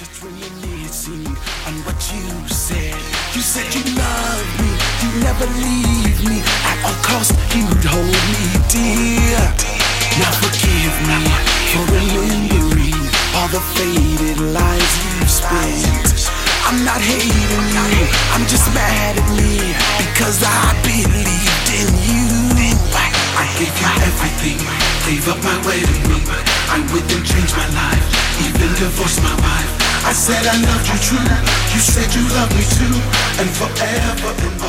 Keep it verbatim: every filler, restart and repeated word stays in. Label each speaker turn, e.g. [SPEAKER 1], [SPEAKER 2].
[SPEAKER 1] just reminiscing on what you said. You said you love me, you never leave me. At all costs, you'd hold me dear. Now forgive me for remembering all the faded lies you've spent. I'm not hating you, I'm just mad at me because I believed in you. I gave you everything, gave up my way to me. I wouldn't change my life, even divorce my wife. I said I loved you true, you said you loved me too, and forever and